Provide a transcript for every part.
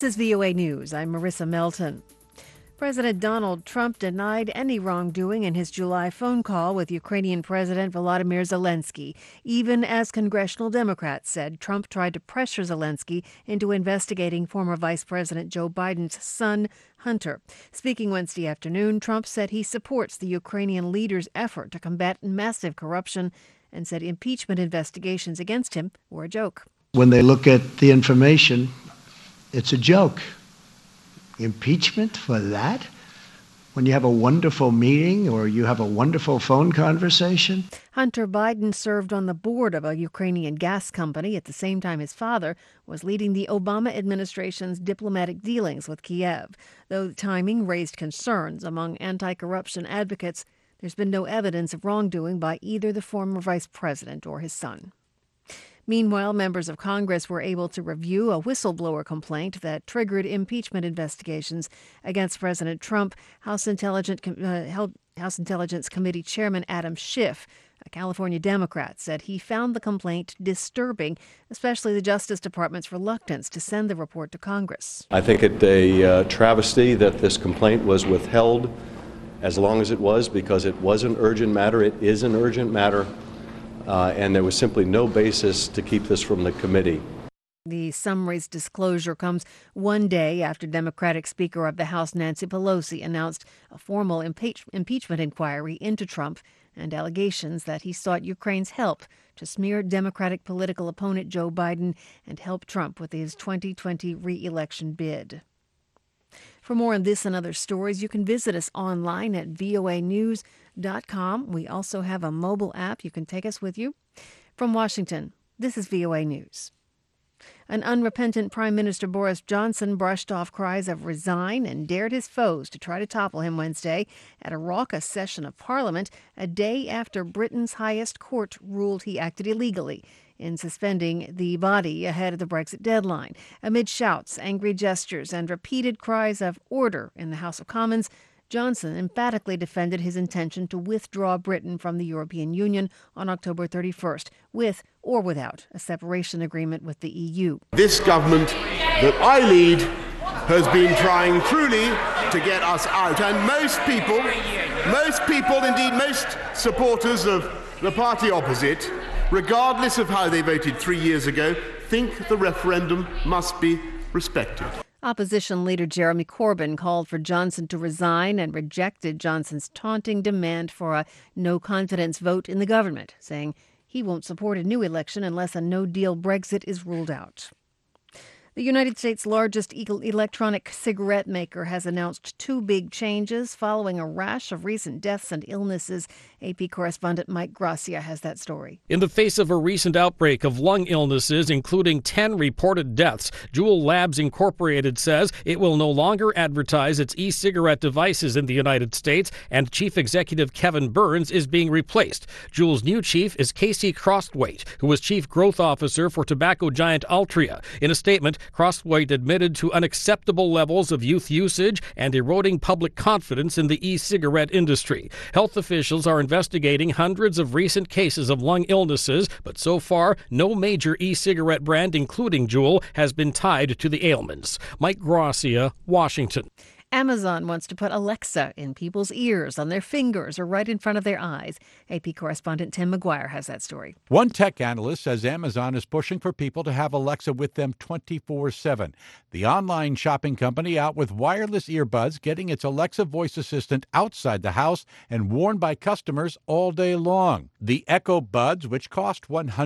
This is VOA News. I'm Marissa Melton. President Donald Trump denied any wrongdoing in his July phone call with Ukrainian President Volodymyr Zelensky, even as congressional Democrats said Trump tried to pressure Zelensky into investigating former Vice President Joe Biden's son, Hunter. Speaking Wednesday afternoon, Trump said he supports the Ukrainian leader's effort to combat massive corruption and said impeachment investigations against him were a joke. When they look at the information, it's a joke. Impeachment for that? When you have a wonderful meeting or you have a wonderful phone conversation? Hunter Biden served on the board of a Ukrainian gas company at the same time his father was leading the Obama administration's diplomatic dealings with Kiev. Though the timing raised concerns among anti-corruption advocates, there's been no evidence of wrongdoing by either the former vice president or his son. Meanwhile, members of Congress were able to review a whistleblower complaint that triggered impeachment investigations against President Trump. House Intelligence Committee Chairman Adam Schiff, a California Democrat, said he found the complaint disturbing, especially the Justice Department's reluctance to send the report to Congress. I think it's a travesty that this complaint was withheld as long as it was, because it was an urgent matter. It is an urgent matter. And there was simply no basis to keep this from the committee. The summary's disclosure comes one day after Democratic Speaker of the House Nancy Pelosi announced a formal impeachment inquiry into Trump and allegations that he sought Ukraine's help to smear Democratic political opponent Joe Biden and help Trump with his 2020 re-election bid. For more on this and other stories, you can visit us online at voanews.com. We also have a mobile app. You can take us with you. From Washington, this is VOA News. An unrepentant Prime Minister Boris Johnson brushed off cries of resign and dared his foes to try to topple him Wednesday at a raucous session of Parliament, a day after Britain's highest court ruled he acted illegally in suspending the body ahead of the Brexit deadline. Amid shouts, angry gestures, and repeated cries of order in the House of Commons, Johnson emphatically defended his intention to withdraw Britain from the European Union on October 31st, with or without a separation agreement with the EU. This government that I lead has been trying truly to get us out. And most people, indeed most supporters of the party opposite, regardless of how they voted 3 years ago, think the referendum must be respected. Opposition leader Jeremy Corbyn called for Johnson to resign and rejected Johnson's taunting demand for a no-confidence vote in the government, saying he won't support a new election unless a no-deal Brexit is ruled out. The United States' largest electronic cigarette maker has announced two big changes following a rash of recent deaths and illnesses. AP correspondent Mike Gracia has that story. In the face of a recent outbreak of lung illnesses, including 10 reported deaths, Juul Labs Incorporated says it will no longer advertise its e-cigarette devices in the United States, and Chief Executive Kevin Burns is being replaced. Juul's new chief is Casey Crosthwaite, who was Chief Growth Officer for tobacco giant Altria. In a statement, Crosthwaite admitted to unacceptable levels of youth usage and eroding public confidence in the e-cigarette industry. Health officials are investigating hundreds of recent cases of lung illnesses, but so far, no major e-cigarette brand, including Juul, has been tied to the ailments. Mike Gracia, Washington. Amazon wants to put Alexa in people's ears, on their fingers, or right in front of their eyes. AP correspondent Tim McGuire has that story. One tech analyst says Amazon is pushing for people to have Alexa with them 24/7. The online shopping company out with wireless earbuds, getting its Alexa voice assistant outside the house and worn by customers all day long. The Echo Buds, which cost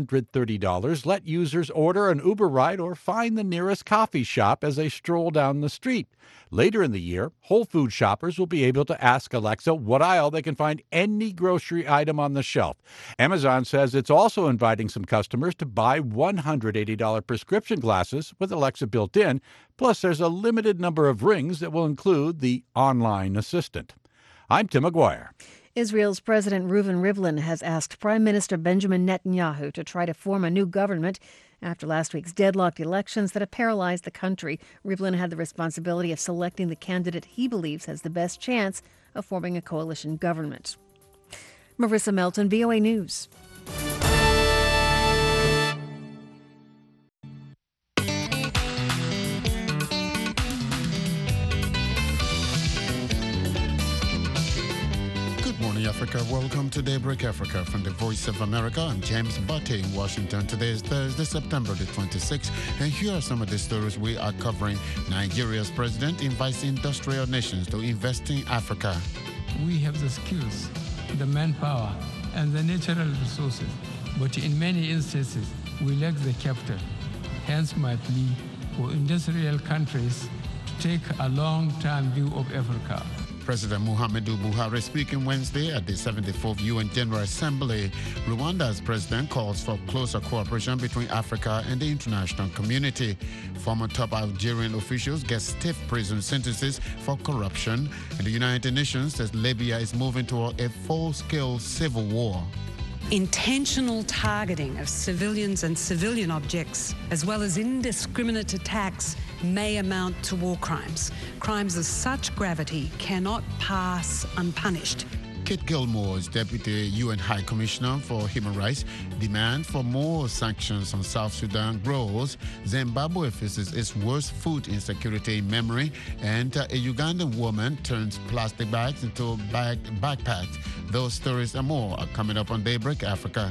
$130, let users order an Uber ride or find the nearest coffee shop as they stroll down the street. Later in the year, Whole Foods shoppers will be able to ask Alexa what aisle they can find any grocery item on the shelf. Amazon says it's also inviting some customers to buy $180 prescription glasses with Alexa built in, plus there's a limited number of rings that will include the online assistant. I'm Tim McGuire. Israel's President Reuven Rivlin has asked Prime Minister Benjamin Netanyahu to try to form a new government after last week's deadlocked elections that have paralyzed the country. Rivlin had the responsibility of selecting the candidate he believes has the best chance of forming a coalition government. Marissa Melton, VOA News. Africa. Welcome to Daybreak Africa from the Voice of America. I'm James Butte in Washington. Today is Thursday, September the 26th, and here are some of the stories we are covering. Nigeria's president invites industrial nations to invest in Africa. We have the skills, the manpower, and the natural resources, but in many instances, we lack the capital. Hence my plea for industrial countries to take a long-term view of Africa. President Muhammadu Buhari speaking Wednesday at the 74th UN General Assembly. Rwanda's president calls for closer cooperation between Africa and the international community. Former top Algerian officials get stiff prison sentences for corruption. And the United Nations says Libya is moving toward a full-scale civil war. Intentional targeting of civilians and civilian objects, as well as indiscriminate attacks, may amount to war crimes. Crimes of such gravity cannot pass unpunished. Kate Gilmore's Deputy UN High Commissioner for Human Rights, demand for more sanctions on South Sudan grows. Zimbabwe faces its worst food insecurity in memory, and a Ugandan woman turns plastic bags into backpacks. Those stories and more are coming up on Daybreak Africa.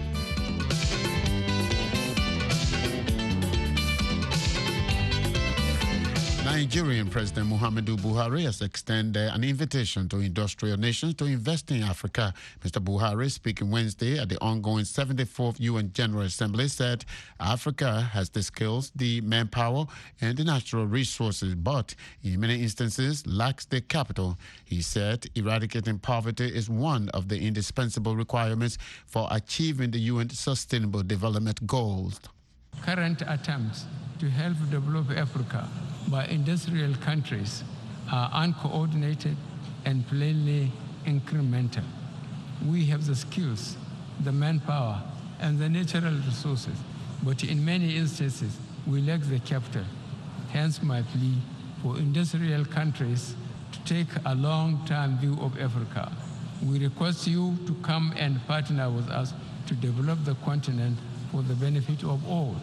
Nigerian President Muhammadu Buhari has extended an invitation to industrial nations to invest in Africa. Mr. Buhari, speaking Wednesday at the ongoing 74th UN General Assembly, said Africa has the skills, the manpower, and the natural resources, but in many instances lacks the capital. He said eradicating poverty is one of the indispensable requirements for achieving the UN Sustainable Development Goals. Current attempts to help develop Africa by industrial countries are uncoordinated and plainly incremental. We have the skills, the manpower, and the natural resources, but in many instances, we lack the capital. Hence my plea for industrial countries to take a long-term view of Africa. We request you to come and partner with us to develop the continent for the benefit of all.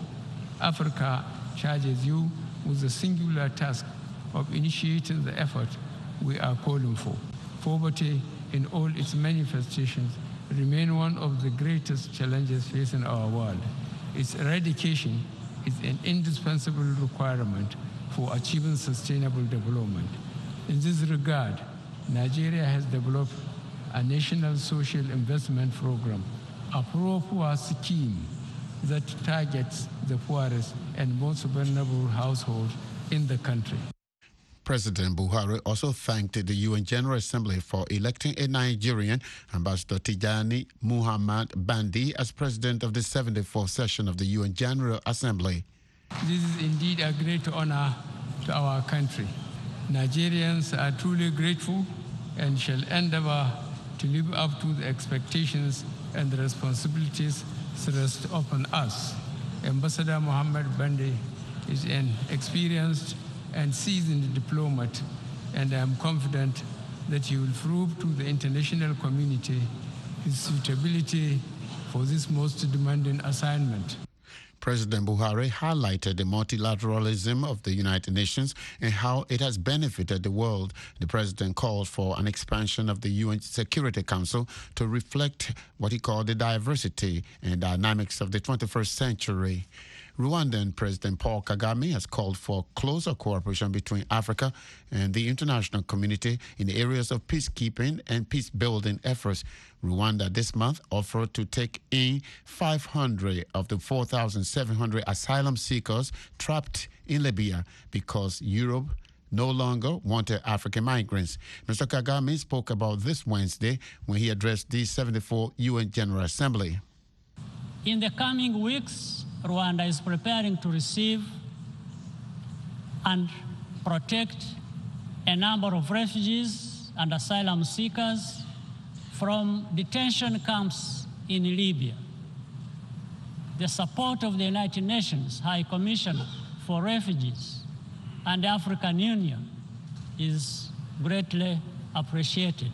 Africa charges you with the singular task of initiating the effort we are calling for. Poverty in all its manifestations remain one of the greatest challenges facing our world. Its eradication is an indispensable requirement for achieving sustainable development. In this regard, Nigeria has developed a national social investment program, a pro-poor scheme that targets the poorest and most vulnerable households in the country. President Buhari also thanked the UN General Assembly for electing a Nigerian, Ambassador Tijani Muhammad Bandi, as president of the 74th session of the UN General Assembly. This is indeed a great honor to our country. Nigerians are truly grateful and shall endeavor to live up to the expectations and the responsibilities thrust upon us. Ambassador Muhammad Bandi is an experienced and seasoned diplomat, and I am confident that he will prove to the international community his suitability for this most demanding assignment. President Buhari highlighted the multilateralism of the United Nations and how it has benefited the world. The president called for an expansion of the UN Security Council to reflect what he called the diversity and dynamics of the 21st century. Rwandan President Paul Kagame has called for closer cooperation between Africa and the international community in the areas of peacekeeping and peace-building efforts. Rwanda this month offered to take in 500 of the 4,700 asylum seekers trapped in Libya because Europe no longer wanted African migrants. Mr. Kagame spoke about this Wednesday when he addressed the 74th UN General Assembly. In the coming weeks, Rwanda is preparing to receive and protect a number of refugees and asylum seekers from detention camps in Libya. The support of the United Nations High Commission for Refugees and the African Union is greatly appreciated.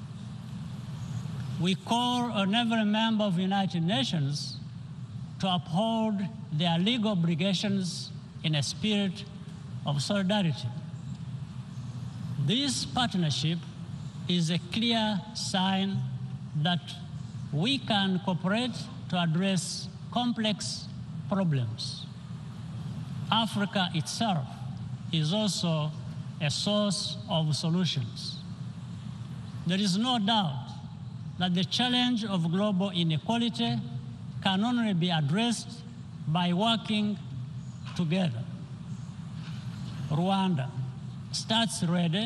We call on every member of the United Nations to uphold their legal obligations in a spirit of solidarity. This partnership is a clear sign that we can cooperate to address complex problems. Africa itself is also a source of solutions. There is no doubt that the challenge of global inequality can only be addressed by working together. Rwanda stands ready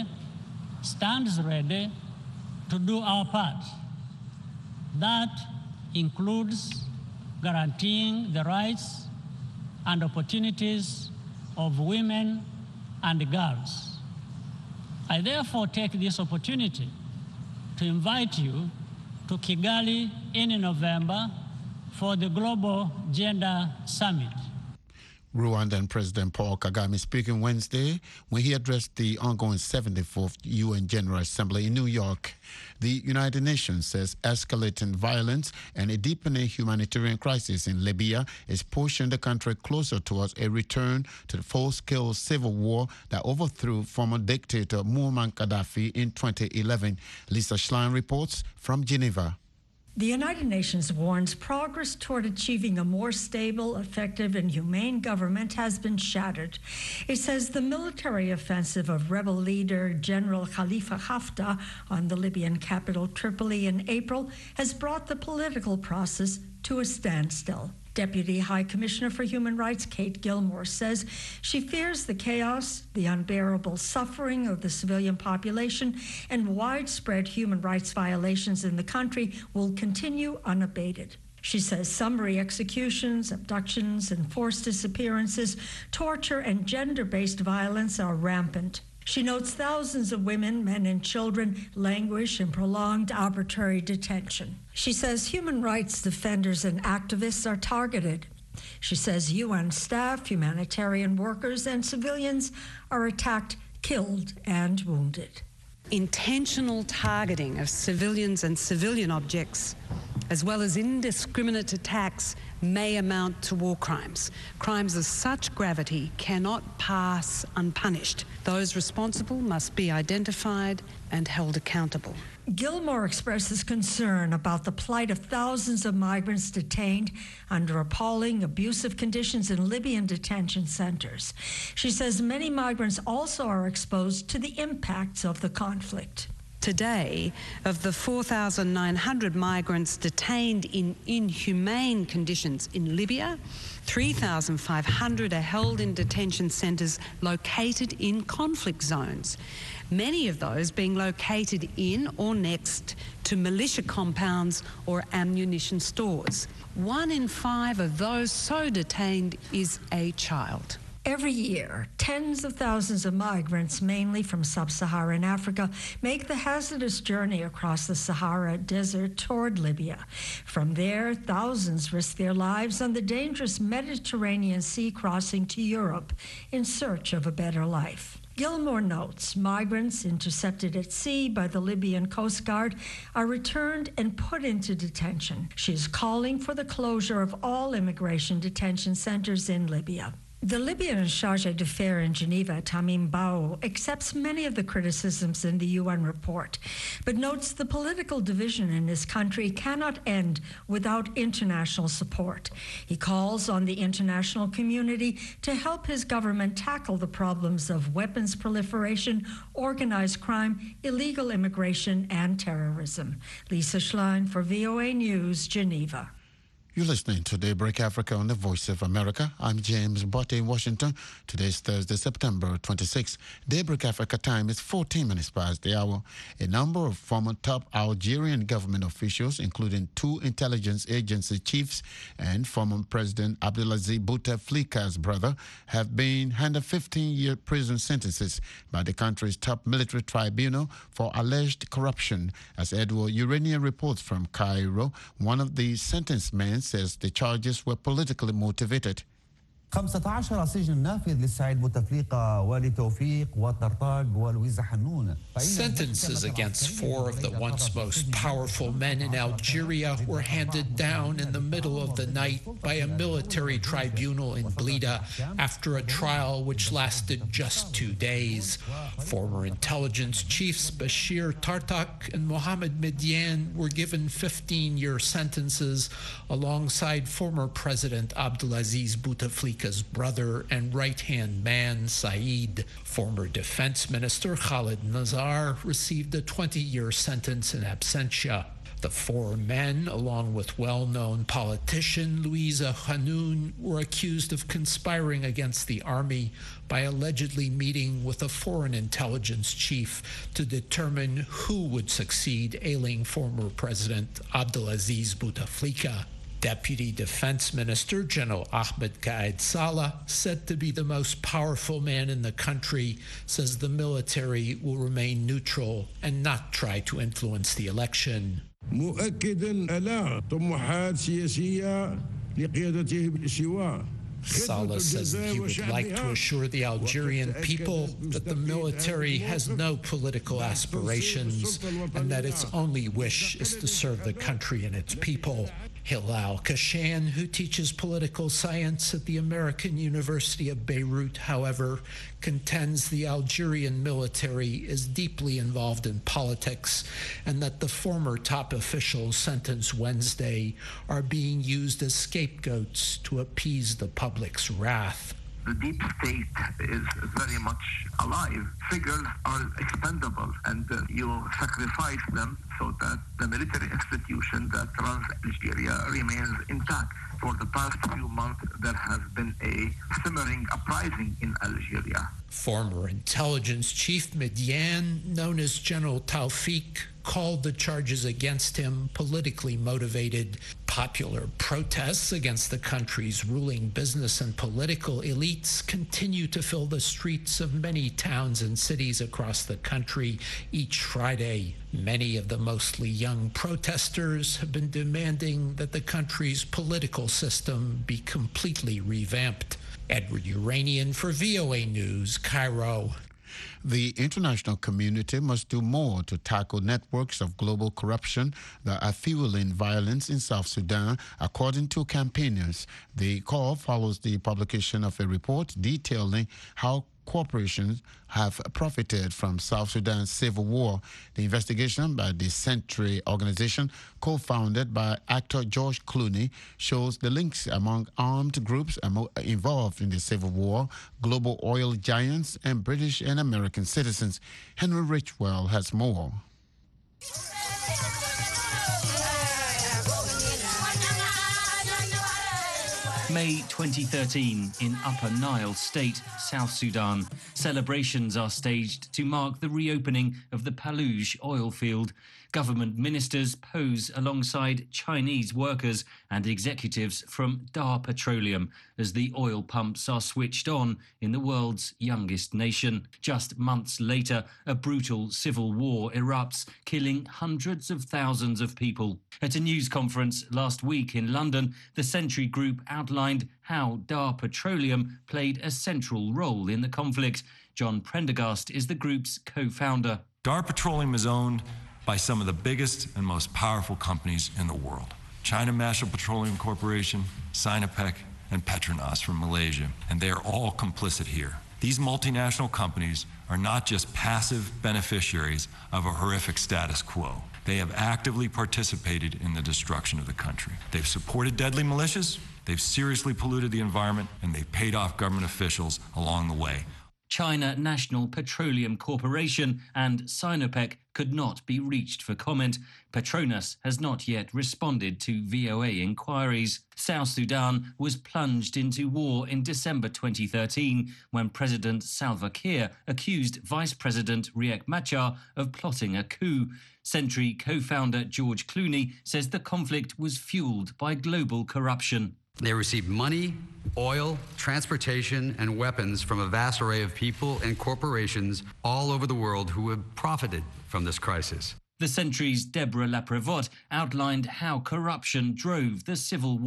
to do our part. That includes guaranteeing the rights and opportunities of women and girls. I therefore take this opportunity to invite you to Kigali in November for the Global Gender Summit. Rwandan President Paul Kagame speaking Wednesday when he addressed the ongoing 74th UN General Assembly in New York. The United Nations says escalating violence and a deepening humanitarian crisis in Libya is pushing the country closer towards a return to the full-scale civil war that overthrew former dictator Muammar Gaddafi in 2011. Lisa Schlein reports from Geneva. The United Nations warns progress toward achieving a more stable, effective, and humane government has been shattered. It says the military offensive of rebel leader General Khalifa Haftar on the Libyan capital Tripoli in April has brought the political process to a standstill. Deputy High Commissioner for Human Rights Kate Gilmore says she fears the chaos, the unbearable suffering of the civilian population, and widespread human rights violations in the country will continue unabated. She says summary executions, abductions, and forced disappearances, torture, and gender-based violence are rampant. She notes thousands of women, men, and children languish in prolonged arbitrary detention. She says human rights defenders and activists are targeted. She says UN staff, humanitarian workers, and civilians are attacked, killed, and wounded. Intentional targeting of civilians and civilian objects, as well as indiscriminate attacks, may amount to war crimes. Crimes of such gravity cannot pass unpunished. Those responsible must be identified and held accountable. Gilmore expresses concern about the plight of thousands of migrants detained under appalling, abusive conditions in Libyan detention centers. She says many migrants also are exposed to the impacts of the conflict. Today, of the 4,900 migrants detained in inhumane conditions in Libya, 3,500 are held in detention centres located in conflict zones, many of those being located in or next to militia compounds or ammunition stores. 1 in 5 of those so detained is a child. Every year, tens of thousands of migrants, mainly from sub-Saharan Africa, make the hazardous journey across the Sahara Desert toward Libya. From there, thousands risk their lives on the dangerous Mediterranean Sea crossing to Europe in search of a better life. Gilmore notes migrants intercepted at sea by the Libyan Coast Guard are returned and put into detention. She is calling for the closure of all immigration detention centers in Libya. The Libyan charge d'affaires in Geneva, Tamim Bao, accepts many of the criticisms in the UN report, but notes the political division in his country cannot end without international support. He calls on the international community to help his government tackle the problems of weapons proliferation, organized crime, illegal immigration, and terrorism. Lisa Schlein for VOA News, Geneva. You're listening to Daybreak Africa on the Voice of America. I'm James Botte in Washington. Today is Thursday, September 26. Daybreak Africa time is 14 minutes past the hour. A number of former top Algerian government officials, including 2 intelligence agency chiefs and former President Abdelaziz Bouteflika's brother, have been handed 15-year prison sentences by the country's top military tribunal for alleged corruption. As Edward Urania reports from Cairo, one of the sentenced men says the charges were politically motivated. 15 سجن نافذ للسعيد بوتفليقة ولتوفيق وطرطاق ولويزا حنون. Sentences against 4 of the once most powerful men in Algeria were handed down in the middle of the night by a military tribunal in Blida after a trial which lasted just 2 days. Former intelligence chiefs Bashir Tartak and Mohamed Mediane were given 15-year sentences alongside former President Abdelaziz Bouteflika's brother and right-hand man Said. Former Defense Minister Khalid Nazar received a 20-year sentence in absentia. The 4 men, along with well-known politician Louisa Hanoun, were accused of conspiring against the army by allegedly meeting with a foreign intelligence chief to determine who would succeed ailing former President Abdelaziz Bouteflika. Deputy Defense Minister General Ahmed Qaid Salah, said to be the most powerful man in the country, says the military will remain neutral and not try to influence the election. مؤكدا على طموحات سياسية لقيادته بالسواء. Salah says that he would like to assure the Algerian people that the military has no political aspirations and that its only wish is to serve the country and its people. Hilal Kashan, who teaches political science at the American University of Beirut, however, contends the Algerian military is deeply involved in politics and that the former top officials sentenced Wednesday are being used as scapegoats to appease the public's wrath. The deep state is very much alive. Figures are expendable, and you sacrifice them so that the military institution that runs Algeria remains intact. For the past few months, there has been a simmering uprising in Algeria. Former intelligence chief Mediane, known as General Taufik, called the charges against him politically motivated. Popular protests against the country's ruling business and political elites continue to fill the streets of many towns and cities across the country each Friday. Many of the mostly young protesters have been demanding that the country's political system be completely revamped. Edward Uranian for VOA News, Cairo. The international community must do more to tackle networks of global corruption that are fueling violence in South Sudan, according to campaigners. The call follows the publication of a report detailing how corporations have profited from South Sudan's civil war. The investigation by the Century organization, co-founded by actor George Clooney, shows the links among armed groups involved in the civil war, global oil giants, and British and American citizens. Henry Richwell has more. May 2013 in Upper Nile State, South Sudan. Celebrations are staged to mark the reopening of the Paluge oil field. Government ministers pose alongside Chinese workers and executives from Dar Petroleum as the oil pumps are switched on in the world's youngest nation. Just months later, a brutal civil war erupts, killing hundreds of thousands of people. At a news conference last week in London, the Century Group outlined how Dar Petroleum played a central role in the conflict. John Prendergast is the group's co-founder. Dar Petroleum is owned by some of the biggest and most powerful companies in the world. China National Petroleum Corporation, Sinopec, and Petronas from Malaysia, and they are all complicit here. These multinational companies are not just passive beneficiaries of a horrific status quo. They have actively participated in the destruction of the country. They've supported deadly militias, they've seriously polluted the environment, and they've paid off government officials along the way. China National Petroleum Corporation and Sinopec could not be reached for comment. Petronas has not yet responded to VOA inquiries. South Sudan was plunged into war in December 2013 when President Salva Kiir accused Vice President Riek Machar of plotting a coup. Century co-founder George Clooney says the conflict was fueled by global corruption. They received money, oil, transportation, and weapons from a vast array of people and corporations all over the world who have profited from this crisis. The Century's Deborah Laprevotte outlined how corruption drove the civil war.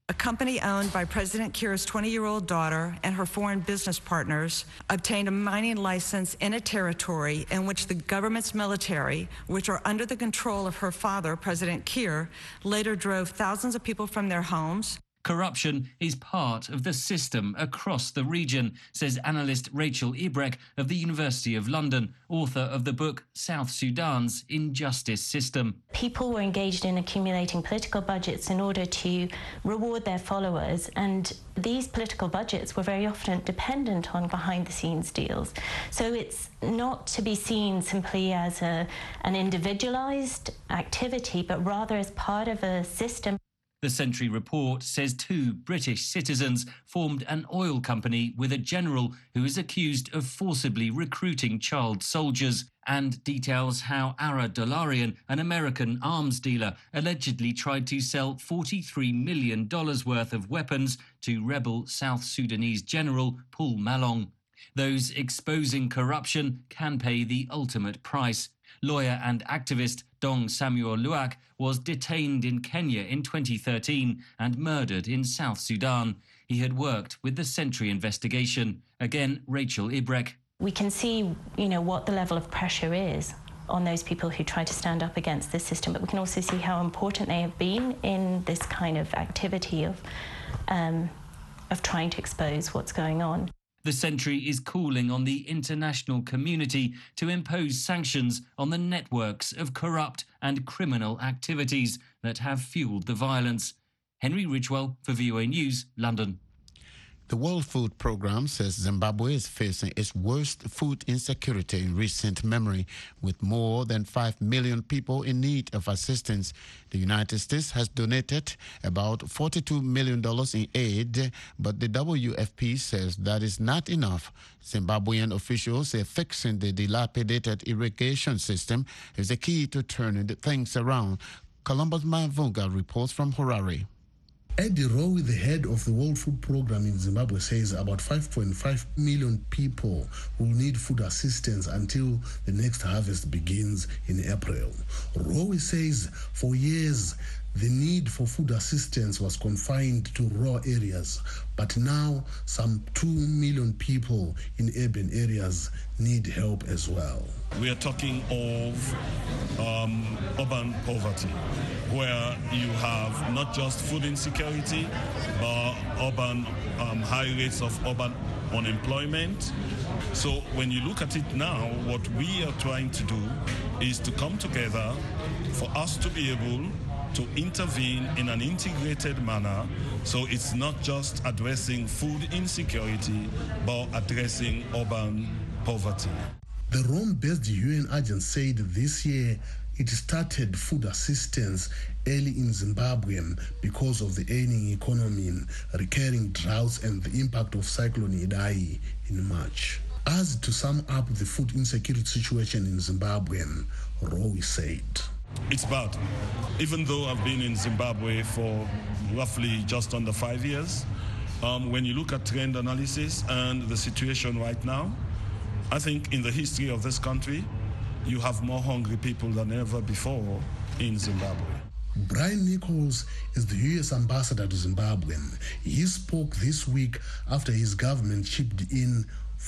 A company owned by President Kiir's 20-year-old daughter and her foreign business partners obtained a mining license in a territory in which the government's military, which are under the control of her father, President Kiir, later drove thousands of people from their homes. Corruption is part of the system across the region, says analyst Rachel Ibrek of the University of London, author of the book South Sudan's Injustice System. People were engaged in accumulating political budgets in order to reward their followers, and these political budgets were very often dependent on behind-the-scenes deals. So it's not to be seen simply as an individualized activity, but rather as part of a system. The Sentry report says 2 British citizens formed an oil company with a general who is accused of forcibly recruiting child soldiers, and details how Ara Dolarian, an American arms dealer, allegedly tried to sell $43 million worth of weapons to rebel South Sudanese general Paul Malong. Those exposing corruption can pay the ultimate price. Lawyer and activist Dong Samuel Luak was detained in Kenya in 2013 and murdered in South Sudan. He had worked with the Sentry investigation. Again, Rachel Ibrek. We can see, what the level of pressure is on those people who try to stand up against this system, but we can also see how important they have been in this kind of activity of trying to expose what's going on. The Sentry is calling on the international community to impose sanctions on the networks of corrupt and criminal activities that have fueled the violence. Henry Ridgewell for VOA News, London. The World Food Programme says Zimbabwe is facing its worst food insecurity in recent memory, with more than 5 million people in need of assistance. The United States has donated about $42 million in aid, but the WFP says that is not enough. Zimbabwean officials say fixing the dilapidated irrigation system is the key to turning things around. Columbus Mavunga reports from Harare. Eddie Rowe, the head of the World Food Programme in Zimbabwe, says about 5.5 million people will need food assistance until the next harvest begins in April. Rowe says for years the need for food assistance was confined to rural areas, but now some 2 million people in urban areas need help as well. We are talking of urban poverty, where you have not just food insecurity, but urban high rates of urban unemployment. So when you look at it now, what we are trying to do is to come together for us to be able to intervene in an integrated manner, so it's not just addressing food insecurity, but addressing urban poverty. The Rome-based UN agency said this year it started food assistance early in Zimbabwe because of the ailing economy, recurring droughts, and the impact of Cyclone Idai in March. As to sum up the food insecurity situation in Zimbabwe, Rowe said, "It's bad. Even though I've been in Zimbabwe for roughly just under 5 years, when you look at trend analysis and the situation right now, I think in the history of this country, you have more hungry people than ever before in Zimbabwe." Brian Nichols is the U.S. ambassador to Zimbabwe. He spoke this week after his government chipped in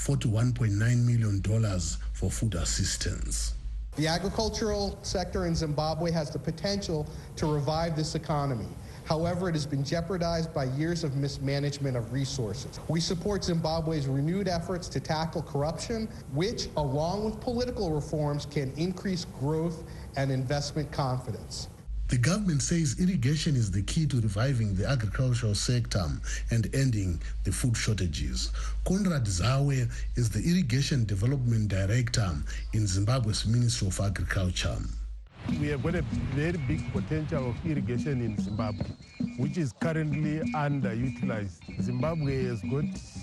$41.9 million for food assistance. The agricultural sector in Zimbabwe has the potential to revive this economy. However, it has been jeopardized by years of mismanagement of resources. We support Zimbabwe's renewed efforts to tackle corruption, which, along with political reforms, can increase growth and investment confidence. The government says irrigation is the key to reviving the agricultural sector and ending the food shortages. Conrad Zawe is the Irrigation Development Director in Zimbabwe's Ministry of Agriculture. We have got a very big potential of irrigation in Zimbabwe, which is currently underutilized. Zimbabwe has got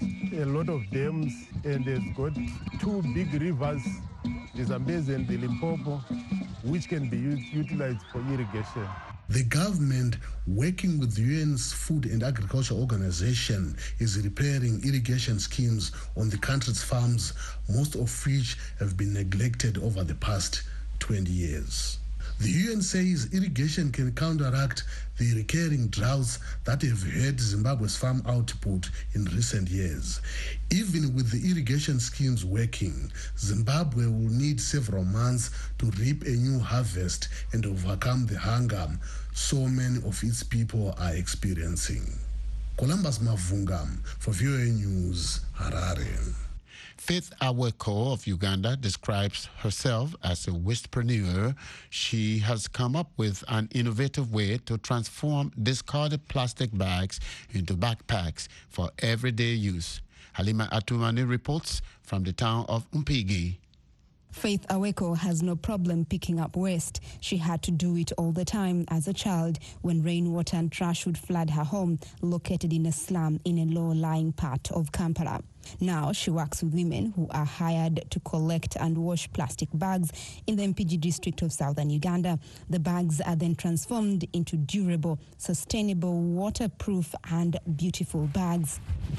a lot of dams and has got 2 big rivers, the Zambezi and the Limpopo, which can be utilized for irrigation. The government, working with the UN's Food and Agriculture Organization, is repairing irrigation schemes on the country's farms, most of which have been neglected over the past 20 years. The UN says irrigation can counteract the recurring droughts that have hurt Zimbabwe's farm output in recent years. Even with the irrigation schemes working, Zimbabwe will need several months to reap a new harvest and overcome the hunger so many of its people are experiencing. Columbus Mavunga for VOA News, Harare. Faith Aweko of Uganda describes herself as a wastepreneur. She has come up with an innovative way to transform discarded plastic bags into backpacks for everyday use. Halima Atumani reports from the town of Mpigi. Faith Aweko has no problem picking up waste. She had to do it all the time as a child when rainwater and trash would flood her home, located in a slum in a low-lying part of Kampala. Now she works with women who are hired to collect and wash plastic bags in the Mpigi district of southern Uganda. The bags are then transformed into durable, sustainable, waterproof and beautiful bags.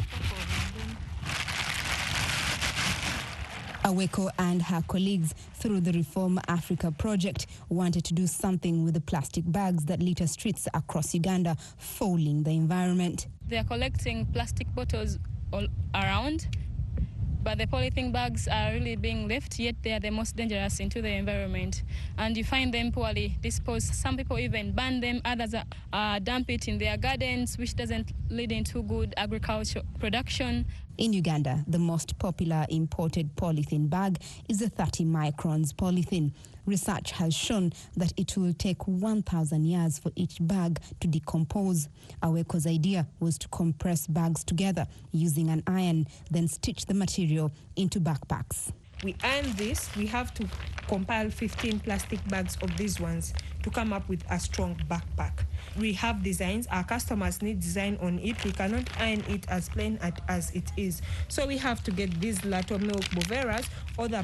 Aweko and her colleagues, through the Reform Africa project, wanted to do something with the plastic bags that litter streets across Uganda, fouling the environment. They are collecting plastic bottles all around, but the polythene bags are really being left, yet they are the most dangerous into the environment. And you find them poorly disposed. Some people even burn them, others dump it in their gardens, which doesn't lead into good agricultural production. In Uganda, the most popular imported polythene bag is a 30 microns polythene. Research has shown that it will take 1,000 years for each bag to decompose. Aweko's idea was to compress bags together using an iron, then stitch the material into backpacks. We iron this, we have to compile 15 plastic bags of these ones to come up with a strong backpack. We have designs, our customers need design on it. We cannot iron it as plain as it is. So we have to get these Lato Milk Boveras, other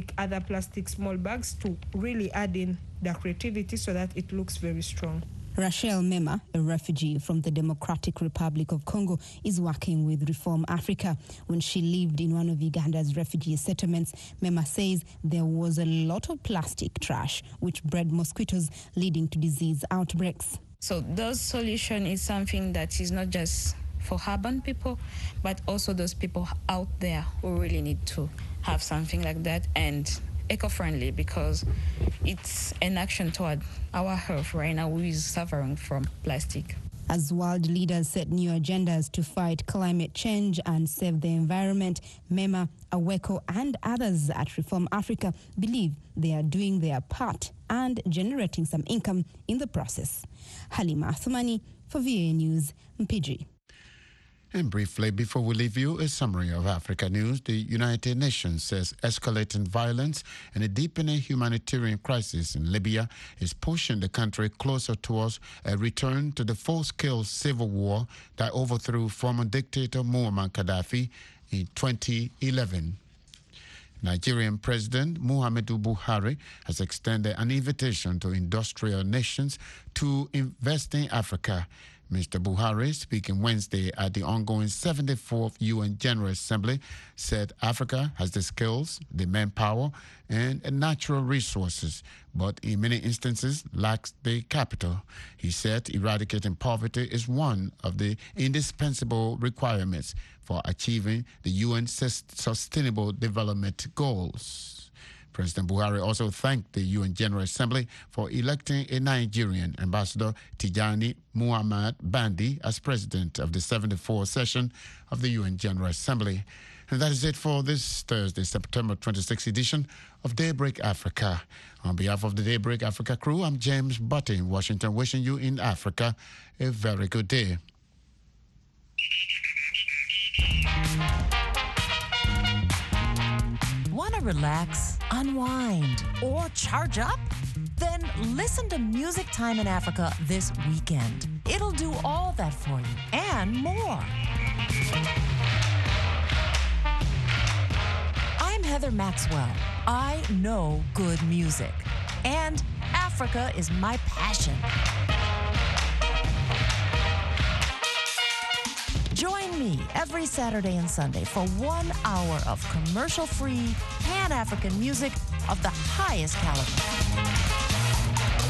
plastic small bags to really add in the creativity so that it looks very strong. Rachel Mema, a refugee from the Democratic Republic of Congo, is working with Reform Africa. When she lived in one of Uganda's refugee settlements, Mema says there was a lot of plastic trash, which bred mosquitoes, leading to disease outbreaks. So those solution is something that is not just for urban people, but also those people out there who really need to have something like that and eco-friendly, because it's an action toward our health right now, who is suffering from plastic. As world leaders set new agendas to fight climate change and save the environment, Mema, Aweko and others at Reform Africa believe they are doing their part and generating some income in the process. Halima Athumani for VOA News, Mpigi. And briefly, before we leave you, a summary of Africa news. The United Nations says escalating violence and a deepening humanitarian crisis in Libya is pushing the country closer towards a return to the full-scale civil war that overthrew former dictator Muammar Gaddafi in 2011. Nigerian President Muhammadu Buhari has extended an invitation to industrial nations to invest in Africa. Mr. Buhari, speaking Wednesday at the ongoing 74th UN General Assembly, said Africa has the skills, the manpower, and natural resources, but in many instances lacks the capital. He said eradicating poverty is one of the indispensable requirements for achieving the UN Sustainable Development Goals. President Buhari also thanked the UN General Assembly for electing a Nigerian, Ambassador Tijani Muhammad Bandi, as president of the 74th session of the UN General Assembly. And that is it for this Thursday, September 26th edition of Daybreak Africa. On behalf of the Daybreak Africa crew, I'm James Butty in Washington, wishing you in Africa a very good day. Want to relax, unwind, or charge up? Then listen to Music Time in Africa this weekend. It'll do all that for you and more. I'm Heather Maxwell. I know good music, and Africa is my passion. Join me every Saturday and Sunday for 1 hour of commercial-free Pan-African music of the highest caliber.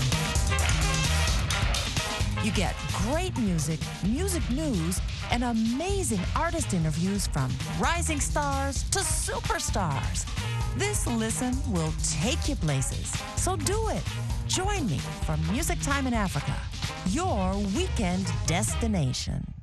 You get great music, music news, and amazing artist interviews from rising stars to superstars. This listen will take you places. So do it. Join me for Music Time in Africa, your weekend destination.